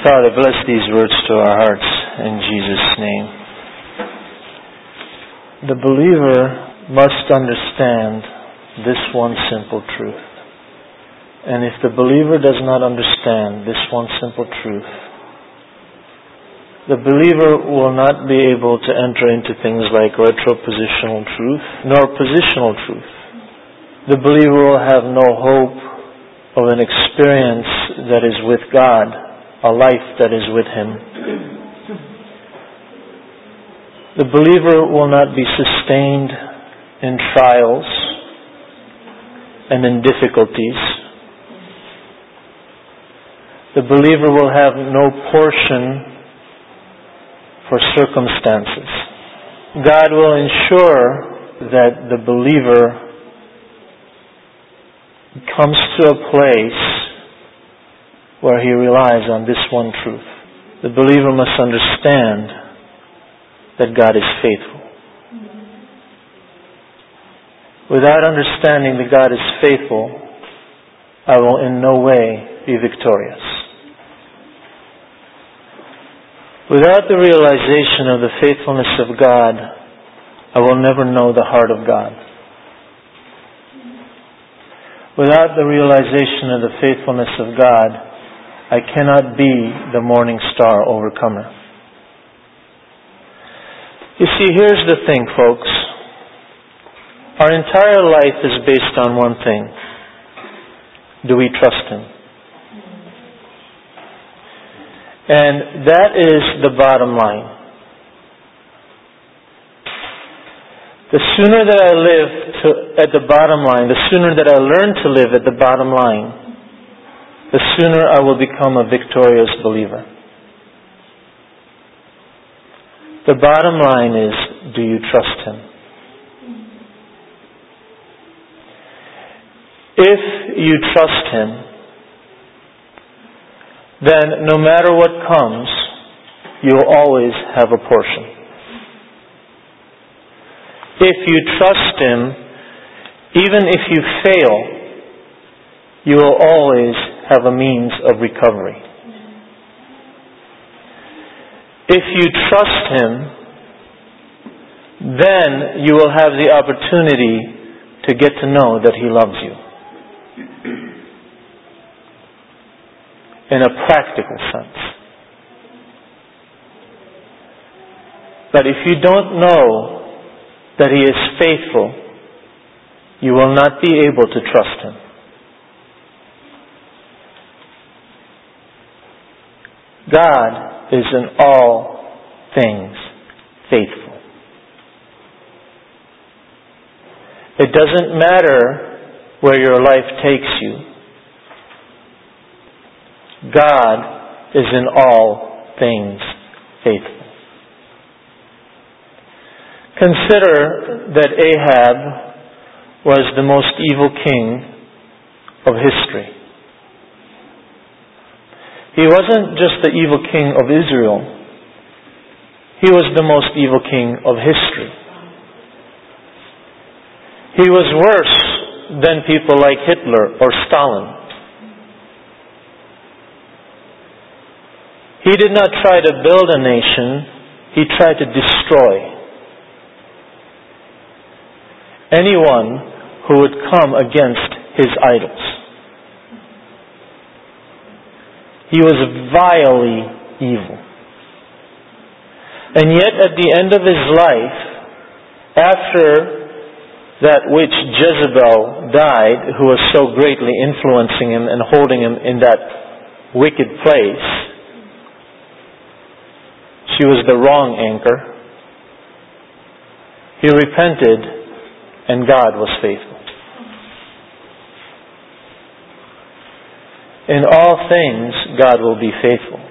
Father, bless these words to our hearts in Jesus' name. The believer must understand this one simple truth. And if the believer does not understand this one simple truth, the believer will not be able to enter into things like retropositional truth, nor positional truth. The believer will have no hope of an experience that is with God, a life that is with Him. The believer will not be sustained in trials and in difficulties. The believer will have no portion for circumstances. God will ensure that the believer comes to a place where he relies on this one truth. The believer must understand that God is faithful. Without understanding that God is faithful, I will in no way be victorious. Without the realization of the faithfulness of God, I will never know the heart of God. Without the realization of the faithfulness of God, I cannot be the morning star overcomer. You see, here's the thing, folks. Our entire life is based on one thing. Do we trust Him? And that is the bottom line. The sooner that I live at the bottom line, the sooner that I learn to live at the bottom line, the sooner I will become a victorious believer. The bottom line is, do you trust Him? If you trust Him, then no matter what comes, you'll always have a portion. If you trust Him, even if you fail, you will always have a means of recovery. If you trust Him, then you will have the opportunity to get to know that He loves you. In a practical sense. But if you don't know that He is faithful, you will not be able to trust Him. God is in all things faithful. It doesn't matter where your life takes you. God is in all things faithful. Consider that Ahab was the most evil king of history. He wasn't just the evil king of Israel. He was the most evil king of history. He was worse than people like Hitler or Stalin. He did not try to build a nation. He tried to destroy anyone who would come against his idols. He was vilely evil. And yet at the end of his life, after that which Jezebel died, who was so greatly influencing him and holding him in that wicked place, she was the wrong anchor. He repented and God was faithful. In all things, God will be faithful.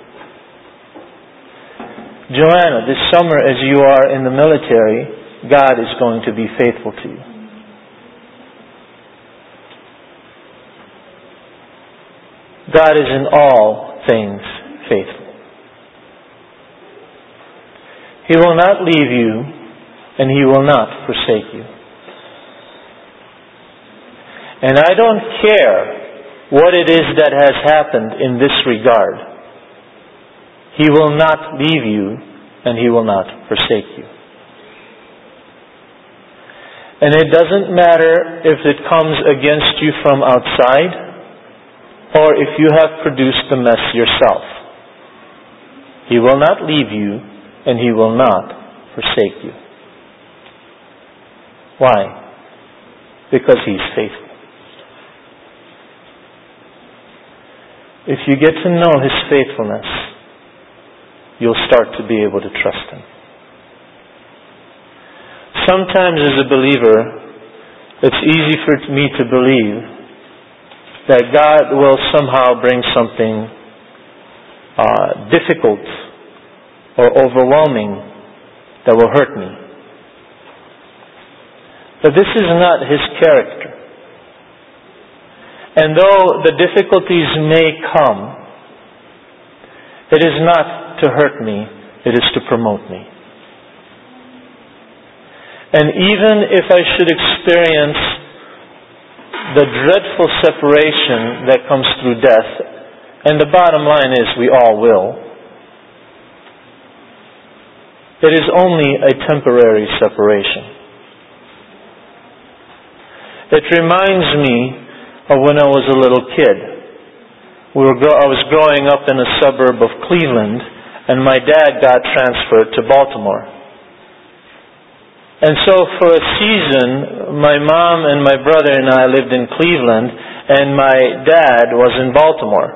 Joanna, this summer as you are in the military, God is going to be faithful to you. God is in all things faithful. He will not leave you and He will not forsake you. And I don't care what it is that has happened in this regard. He will not leave you, and He will not forsake you. And it doesn't matter if it comes against you from outside, or if you have produced the mess yourself. He will not leave you, and He will not forsake you. Why? Because He's faithful. If you get to know His faithfulness, you'll start to be able to trust Him. Sometimes as a believer, it's easy for me to believe that God will somehow bring something difficult or overwhelming that will hurt me. But this is not His character. And though the difficulties may come, it is not to hurt me, it is to promote me. And even if I should experience the dreadful separation that comes through death, and the bottom line is we all will, it is only a temporary separation. It reminds me of when I was a little kid. I was growing up in a suburb of Cleveland, and my dad got transferred to Baltimore. And so for a season, my mom and my brother and I lived in Cleveland, and my dad was in Baltimore.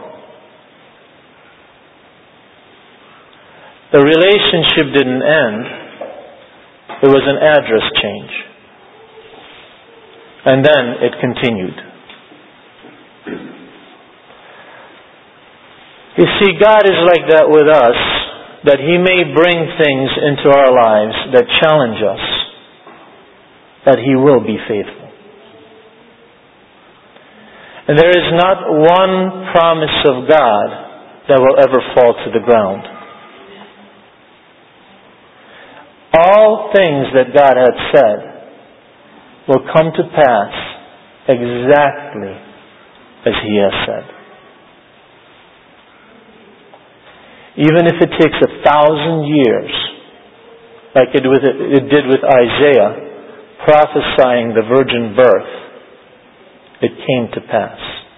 The relationship didn't end. There was an address change. And then it continued. You see, God is like that with us, that He may bring things into our lives that challenge us, that He will be faithful. And there is not one promise of God that will ever fall to the ground. All things that God had said will come to pass exactly as He has said. Even if it takes 1,000 years, like it did with Isaiah, prophesying the virgin birth, it came to pass.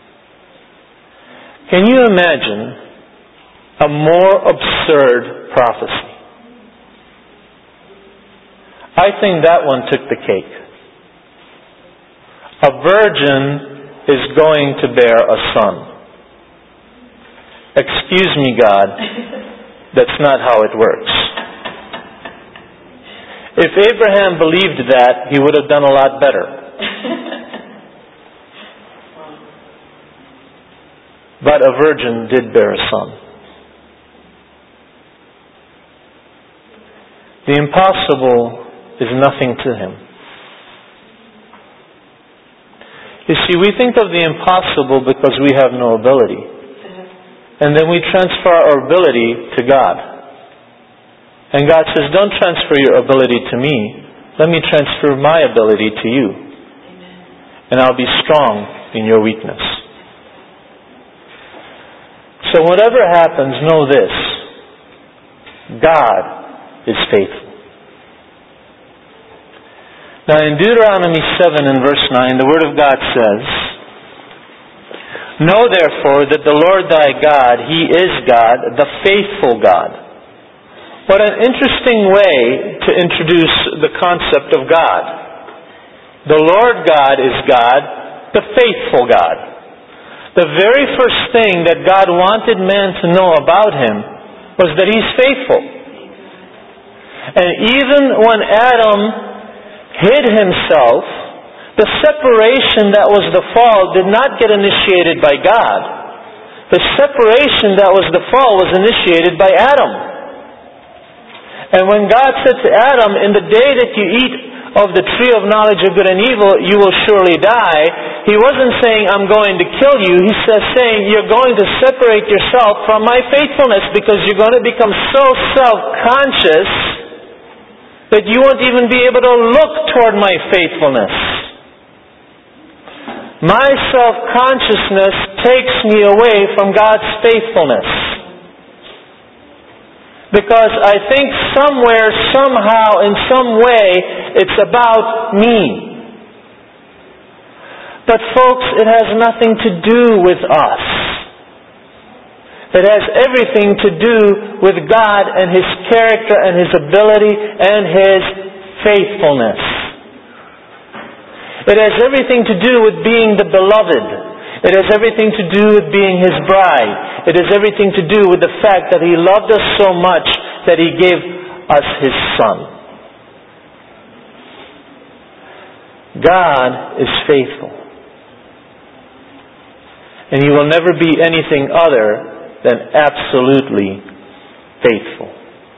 Can you imagine a more absurd prophecy? I think that one took the cake. A virgin is going to bear a son. Excuse me, God, that's not how it works. If Abraham believed that, he would have done a lot better. But a virgin did bear a son. The impossible is nothing to Him. You see, we think of the impossible because we have no ability. And then we transfer our ability to God. And God says, don't transfer your ability to me. Let me transfer my ability to you. And I'll be strong in your weakness. So whatever happens, know this. God is faithful. Now in Deuteronomy 7 and verse 9, the Word of God says, know therefore that the Lord thy God, He is God, the faithful God. What an interesting way to introduce the concept of God. The Lord God is God, the faithful God. The very first thing that God wanted man to know about Him was that He's faithful. And even when Adam hid himself, the separation that was the fall did not get initiated by God. The separation that was the fall was initiated by Adam. And when God said to Adam, in the day that you eat of the tree of knowledge of good and evil, you will surely die, He wasn't saying, I'm going to kill you. He says, saying, you're going to separate yourself from my faithfulness because you're going to become so self-conscious that you won't even be able to look toward my faithfulness. My self-consciousness takes me away from God's faithfulness. Because I think somewhere, somehow, in some way, it's about me. But folks, it has nothing to do with us. It has everything to do with God and His character and His ability and His faithfulness. It has everything to do with being the beloved. It has everything to do with being His bride. It has everything to do with the fact that He loved us so much that He gave us His Son. God is faithful. And He will never be anything other than absolutely faithful.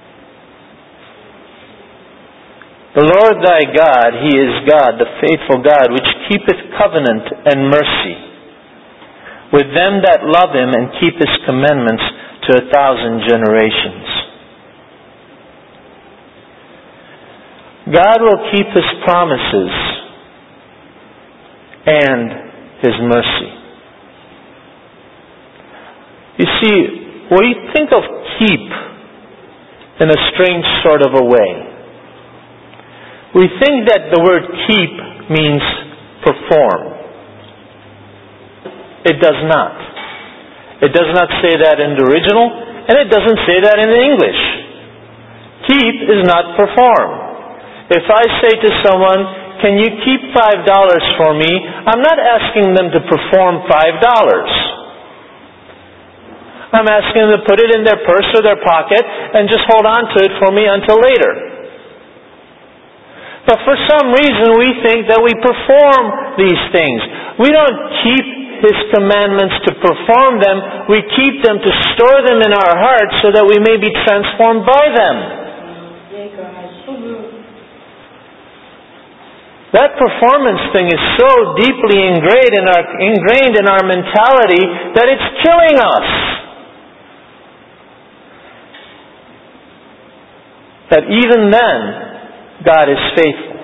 The Lord thy God, He is God, the faithful God, which keepeth covenant and mercy with them that love Him and keep His commandments to 1,000 generations. God will keep His promises and His mercy. You see, we think of keep in a strange sort of a way. We think that the word keep means perform. It does not. It does not say that in the original, and it doesn't say that in the English. Keep is not perform. If I say to someone, can you keep $5 for me? I'm not asking them to perform $5. I'm asking them to put it in their purse or their pocket and just hold on to it for me until later. But for some reason we think that we perform these things. We don't keep His commandments to perform them. We keep them to store them in our hearts so that we may be transformed by them. That performance thing is so deeply ingrained in our mentality that it's killing us. That even then, God is faithful.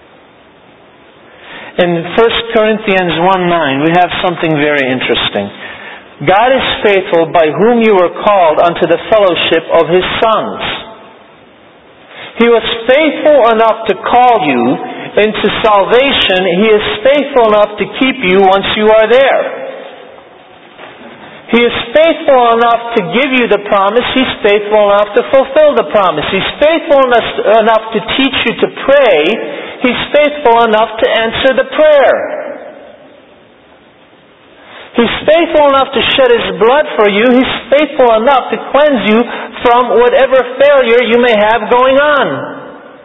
In 1 Corinthians 1:9, we have something very interesting. God is faithful by whom you were called unto the fellowship of His sons. He was faithful enough to call you into salvation. He is faithful enough to keep you once you are there. He is faithful enough to give you the promise. He's faithful enough to fulfill the promise. He's faithful enough to teach you to pray. He's faithful enough to answer the prayer. He's faithful enough to shed His blood for you. He's faithful enough to cleanse you from whatever failure you may have going on.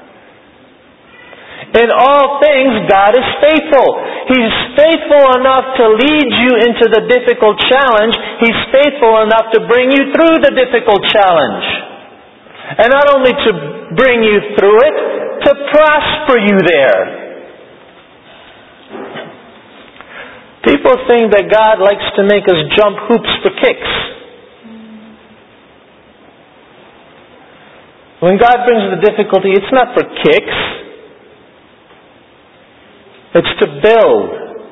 In all things, God is faithful. He's faithful enough to lead you into the difficult challenge. He's faithful enough to bring you through the difficult challenge. And not only to bring you through it, to prosper you there. People think that God likes to make us jump hoops for kicks. When God brings the difficulty, it's not for kicks. It's to build.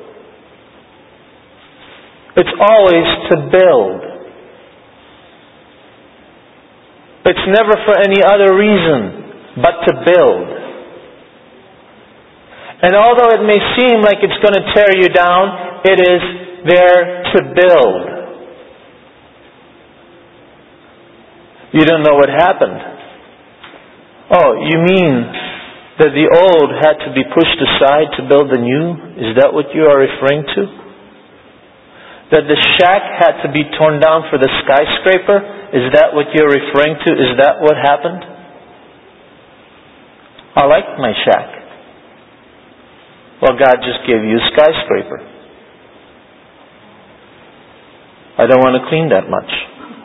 It's always to build. It's never for any other reason but to build. And although it may seem like it's going to tear you down, it is there to build. You don't know what happened. Oh, you mean that the old had to be pushed aside to build the new? Is that what you are referring to? That the shack had to be torn down for the skyscraper? Is that what you're referring to? Is that what happened? I like my shack. Well, God just gave you a skyscraper. I don't want to clean that much.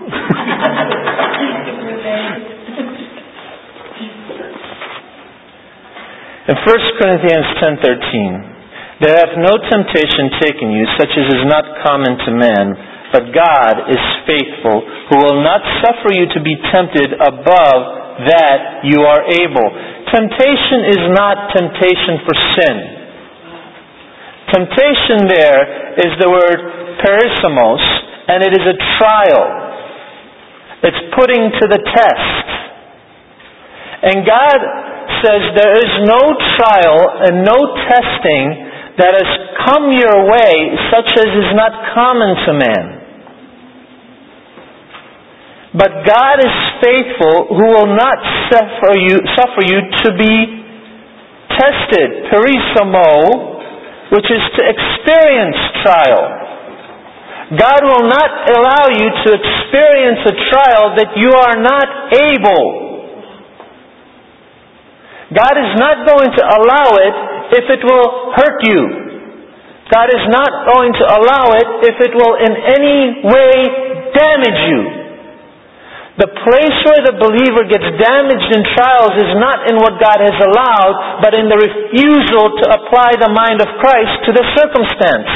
In 1 Corinthians 10:13, there hath no temptation taken you, such as is not common to man, but God is faithful, who will not suffer you to be tempted above that you are able. Temptation is not temptation for sin. Temptation there is the word perisamos, and it is a trial. It's putting to the test. And God says there is no trial and no testing that has come your way such as is not common to man. But God is faithful, who will not suffer you to be tested, perisamo, which is to experience trial. God will not allow you to experience a trial that you are not able. God is not going to allow it if it will hurt you. God is not going to allow it if it will in any way damage you. The place where the believer gets damaged in trials is not in what God has allowed, but in the refusal to apply the mind of Christ to the circumstance.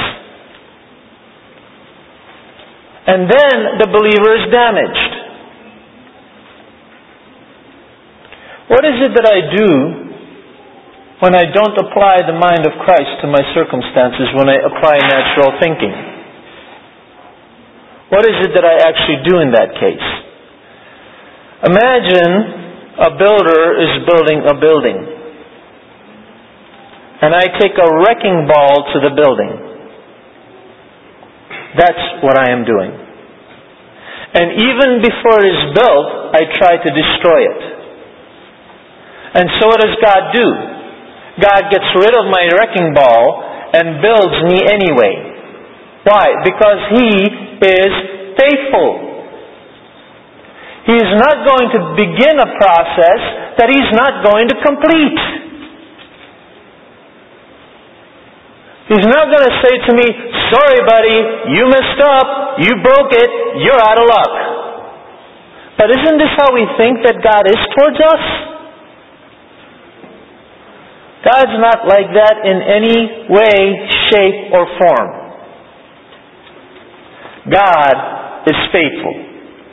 And then the believer is damaged. What is it that I do when I don't apply the mind of Christ to my circumstances, when I apply natural thinking? What is it that I actually do in that case? Imagine a builder is building a building, and I take a wrecking ball to the building. That's what I am doing. And even before it is built, I try to destroy it. And so what does God do? God gets rid of my wrecking ball and builds me anyway. Why? Because He is faithful. He is not going to begin a process that He's not going to complete. He's not going to say to me, sorry buddy, you messed up, you broke it, you're out of luck. But isn't this how we think that God is towards us? God's not like that in any way, shape, or form. God is faithful.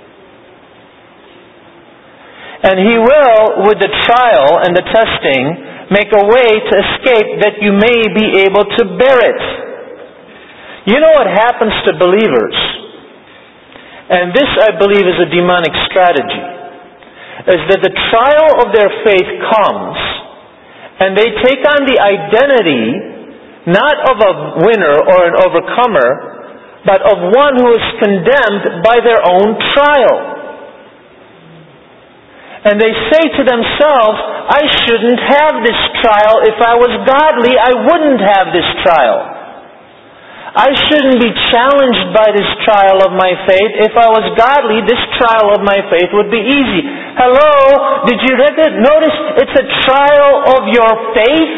And He will, with the trial and the testing, make a way to escape that you may be able to bear it. You know what happens to believers? And this, I believe, is a demonic strategy. Is that the trial of their faith comes, and they take on the identity not of a winner or an overcomer, but of one who is condemned by their own trial. And they say to themselves, I shouldn't have this trial. If I was godly, I wouldn't have this trial. I shouldn't be challenged by this trial of my faith. If I was godly, this trial of my faith would be easy. Hello? Did you notice it's a trial of your faith?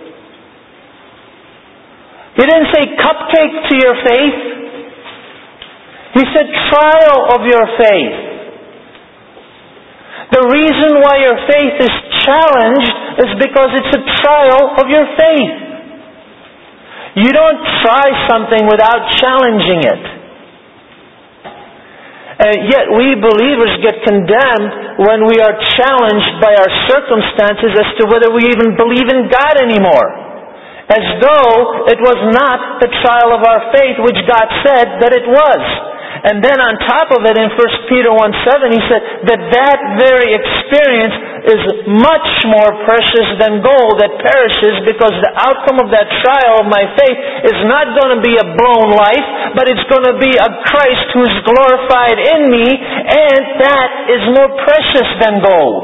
He didn't say cupcake to your faith. He said trial of your faith. The reason why your faith is challenged is because it's a trial of your faith. You don't try something without challenging it. And yet we believers get condemned when we are challenged by our circumstances as to whether we even believe in God anymore. As though it was not the trial of our faith which God said that it was. And then on top of it in 1 Peter 1:7 he said that very experience is much more precious than gold that perishes, because the outcome of that trial of my faith is not going to be a blown life, but it's going to be a Christ who is glorified in me, and that is more precious than gold.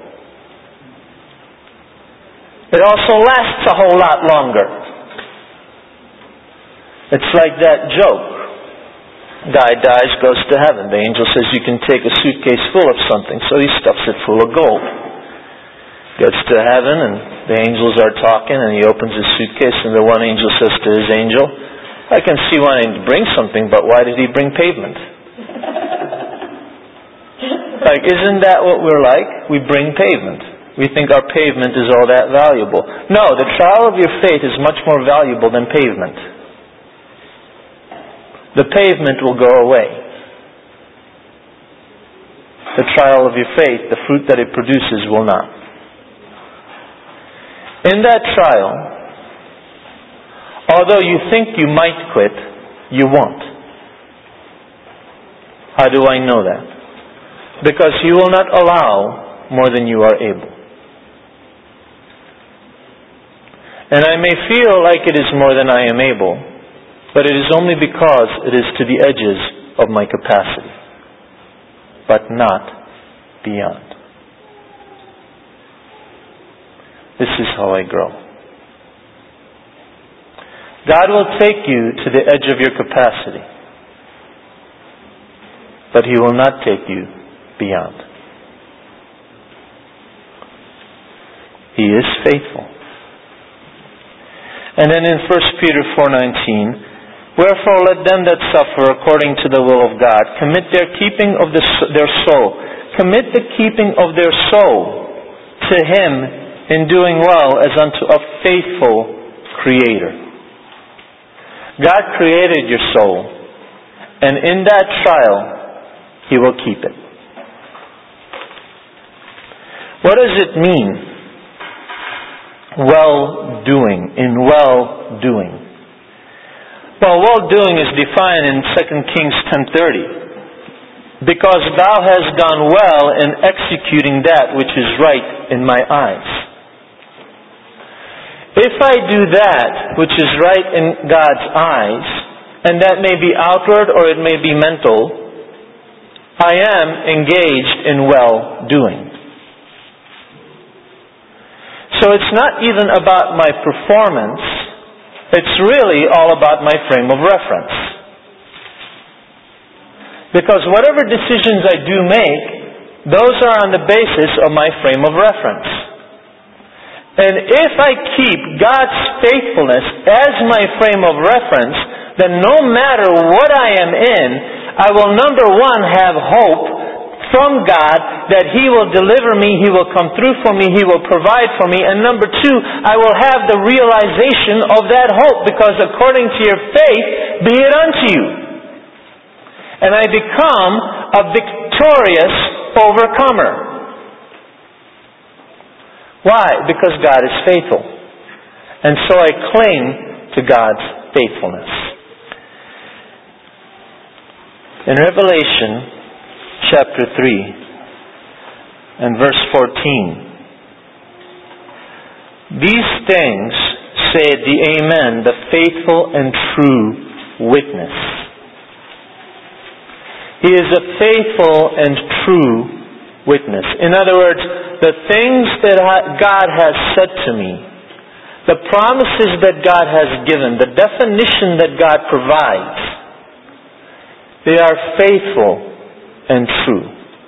It also lasts a whole lot longer. It's like that joke. Guy dies, goes to heaven. The angel says you can take a suitcase full of something, so he stuffs it full of gold. Gets to heaven, and the angels are talking, and he opens his suitcase, and the one angel says to his angel, I can see wanting to bring something, but why did he bring pavement? Like, isn't that what we're like? We bring pavement. We think our pavement is all that valuable. No, the trial of your faith is much more valuable than pavement. The pavement will go away. The trial of your faith, the fruit that it produces, will not. In that trial, although you think you might quit, you won't. How do I know that? Because you will not allow more than you are able. And I may feel like it is more than I am able, but it is only because it is to the edges of my capacity, but not beyond. This is how I grow. God will take you to the edge of your capacity, but He will not take you beyond. He is faithful. And then in 1 Peter 4:19, wherefore let them that suffer according to the will of God commit their keeping of their soul. Commit the keeping of their soul to Him in doing well as unto a faithful Creator. God created your soul, and in that trial, He will keep it. What does it mean? Well-doing, in well-doing. Well, well-doing is defined in 2 Kings 10:30. Because thou hast done well in executing that which is right in my eyes. If I do that which is right in God's eyes, and that may be outward or it may be mental, I am engaged in well-doing. So it's not even about my performance, it's really all about my frame of reference. Because whatever decisions I do make, those are on the basis of my frame of reference. And if I keep God's faithfulness as my frame of reference, then no matter what I am in, I will, number one, have hope from God that He will deliver me, He will come through for me, He will provide for me. And number two, I will have the realization of that hope, because according to your faith, be it unto you. And I become a victorious overcomer. Why? Because God is faithful. And so I cling to God's faithfulness. In Revelation chapter 3 and verse 14, these things saith the Amen, the faithful and true witness. He is a faithful and true witness. In other words, the things that God has said to me, the promises that God has given, the definition that God provides, they are faithful and true.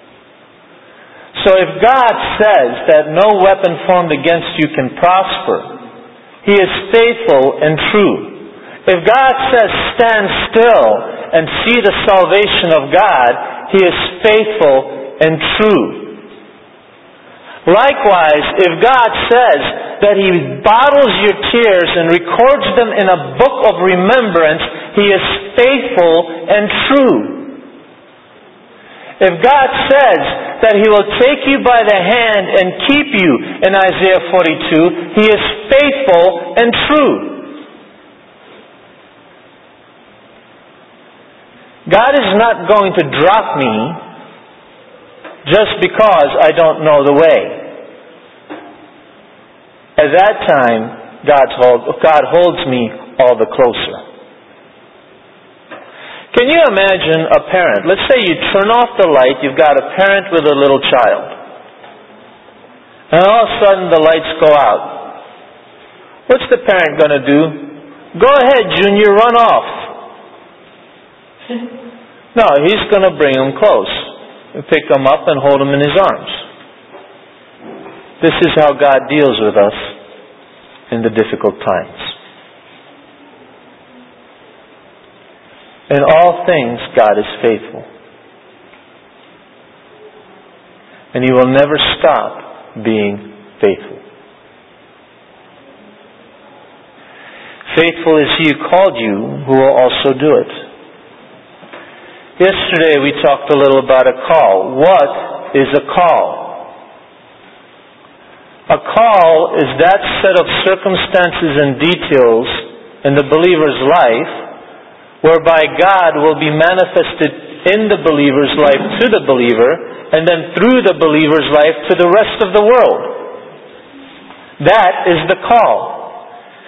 So if God says that no weapon formed against you can prosper, He is faithful and true. If God says stand still and see the salvation of God, He is faithful and true. Likewise, if God says that He bottles your tears and records them in a book of remembrance, He is faithful and true. If God says that He will take you by the hand and keep you in Isaiah 42, He is faithful and true. God is not going to drop me just because I don't know the way. At that time, God holds me all the closer. Can you imagine a parent? Let's say you turn off the light, you've got a parent with a little child. And all of a sudden the lights go out. What's the parent going to do? Go ahead, Junior, run off. No, he's going to bring him close. Pick him up and hold him in His arms. This is how God deals with us in the difficult times. In all things, God is faithful. And He will never stop being faithful. Faithful is He who called you, who will also do it. Yesterday we talked a little about a call. What is a call? A call is that set of circumstances and details in the believer's life whereby God will be manifested in the believer's life to the believer, and then through the believer's life to the rest of the world. That is the call.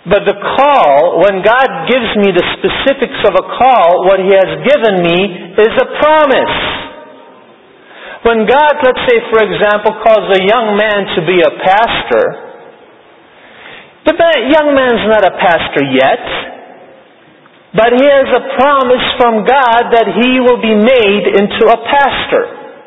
But the call, when God gives me the specifics of a call, what He has given me is a promise. When God, let's say for example, calls a young man to be a pastor, the young man's not a pastor yet, but he has a promise from God that he will be made into a pastor.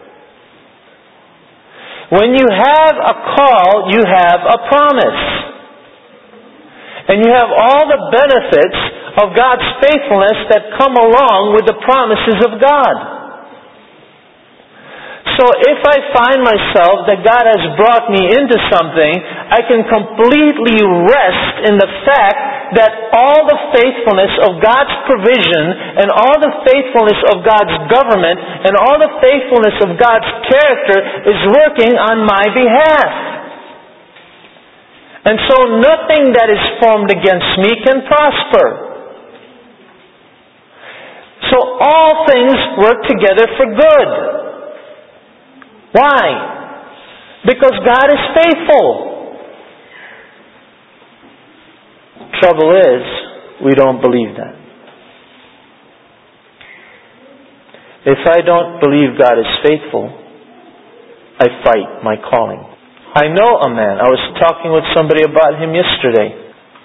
When you have a call, you have a promise. And you have all the benefits of God's faithfulness that come along with the promises of God. So if I find myself that God has brought me into something, I can completely rest in the fact that all the faithfulness of God's provision and all the faithfulness of God's government and all the faithfulness of God's character is working on my behalf. And so nothing that is formed against me can prosper. So all things work together for good. Why? Because God is faithful. Trouble is, we don't believe that. If I don't believe God is faithful, I fight my calling. I know a man. I was talking with somebody about him yesterday.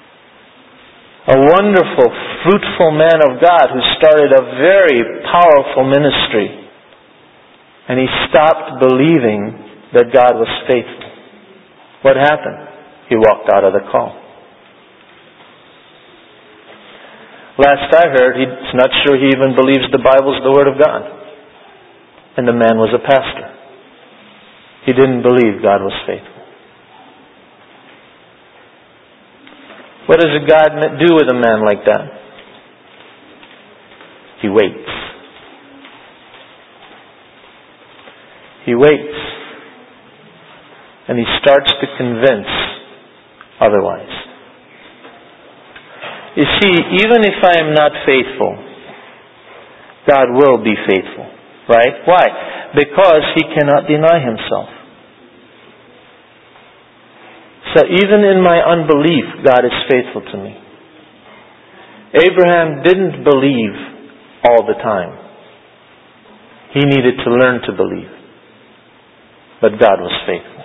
A wonderful, fruitful man of God who started a very powerful ministry. And he stopped believing that God was faithful. What happened? He walked out of the call. Last I heard, he's not sure he even believes the Bible's the Word of God. And the man was a pastor. He didn't believe God was faithful. What does God do with a man like that? He waits. He waits. And he starts to convince otherwise. You see, even if I am not faithful, God will be faithful. Right? Why? Because He cannot deny Himself. So even in my unbelief, God is faithful to me. Abraham didn't believe all the time. He needed to learn to believe. But God was faithful.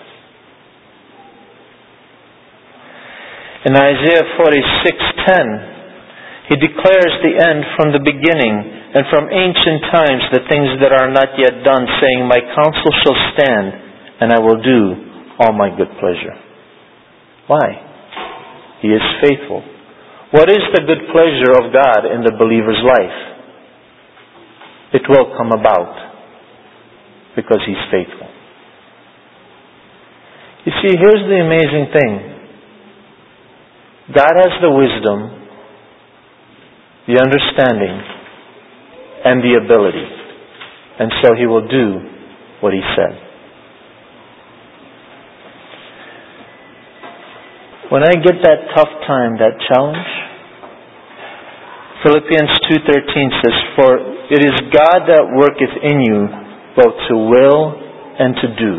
In Isaiah 46:10, He declares the end from the beginning and from ancient times the things that are not yet done, saying, "My counsel shall stand, and I will do all my good pleasure." Why? He is faithful. What is the good pleasure of God in the believer's life? It will come about because He's faithful. You see, here's the amazing thing. God has the wisdom, the understanding, and the ability. And so He will do what He said. When I get that tough time, that challenge, Philippians 2:13 says, "For it is God that worketh in you both to will and to do."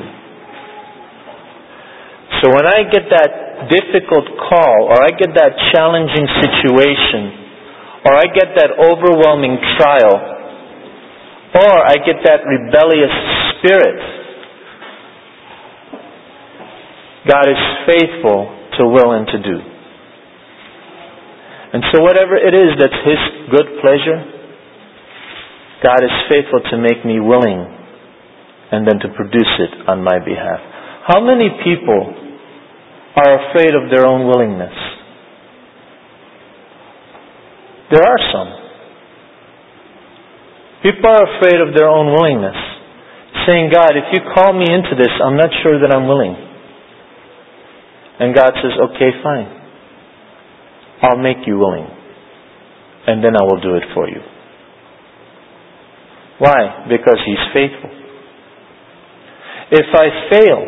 So when I get that difficult call, or I get that challenging situation, or I get that overwhelming trial, or I get that rebellious spirit, God is faithful to will and to do. And so whatever it is that's His good pleasure, God is faithful to make me willing and then to produce it on my behalf. How many people are afraid of their own willingness? There are some. People are afraid of their own willingness, saying, "God, if you call me into this, I'm not sure that I'm willing." And God says, "Okay, fine. I'll make you willing. And then I will do it for you." Why? Because He's faithful. If I fail,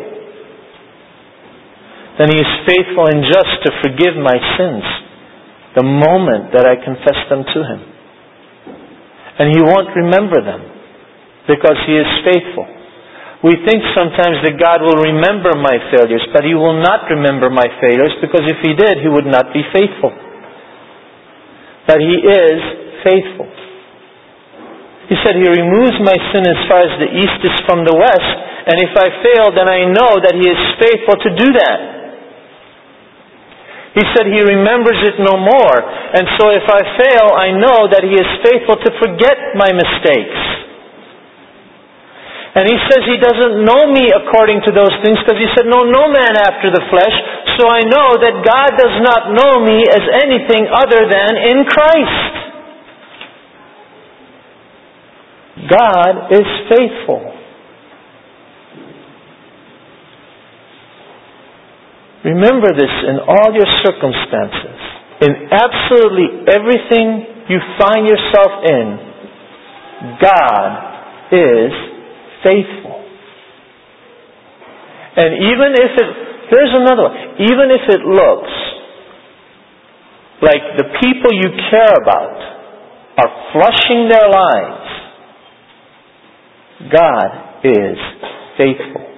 then He is faithful and just to forgive my sins the moment that I confess them to Him. And He won't remember them because He is faithful. We think sometimes that God will remember my failures, but He will not remember my failures, because if He did, He would not be faithful. But He is faithful. He said He removes my sin as far as the east is from the west, and if I fail, then I know that He is faithful to do that. He said He remembers it no more, and so if I fail, I know that He is faithful to forget my mistakes. And He says He doesn't know me according to those things, because He said, no man after the flesh. So I know that God does not know me as anything other than in Christ. God is faithful. Remember this in all your circumstances. In absolutely everything you find yourself in, God is faithful. And even if here's another one. Even if it looks like the people you care about are flushing their lives, God is faithful.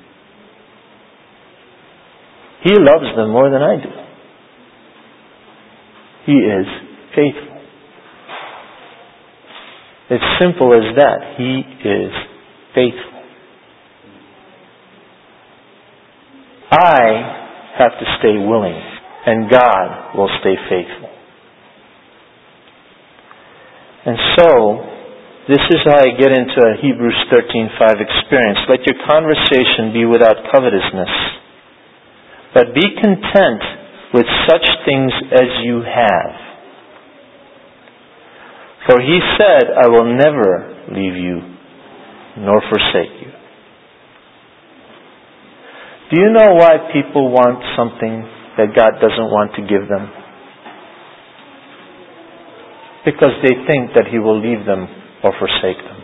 He loves them more than I do. He is faithful. It's simple as that. He is faithful. I have to stay willing, and God will stay faithful. And so, this is how I get into a Hebrews 13:5 experience. Let your conversation be without covetousness, but be content with such things as you have. For He said, I will never leave you nor forsake you. Do you know why people want something that God doesn't want to give them? Because they think that He will leave them or forsake them.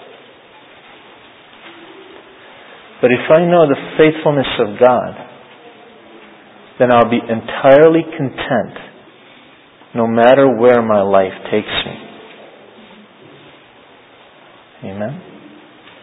But if I know the faithfulness of God, then I'll be entirely content no matter where my life takes me. Amen?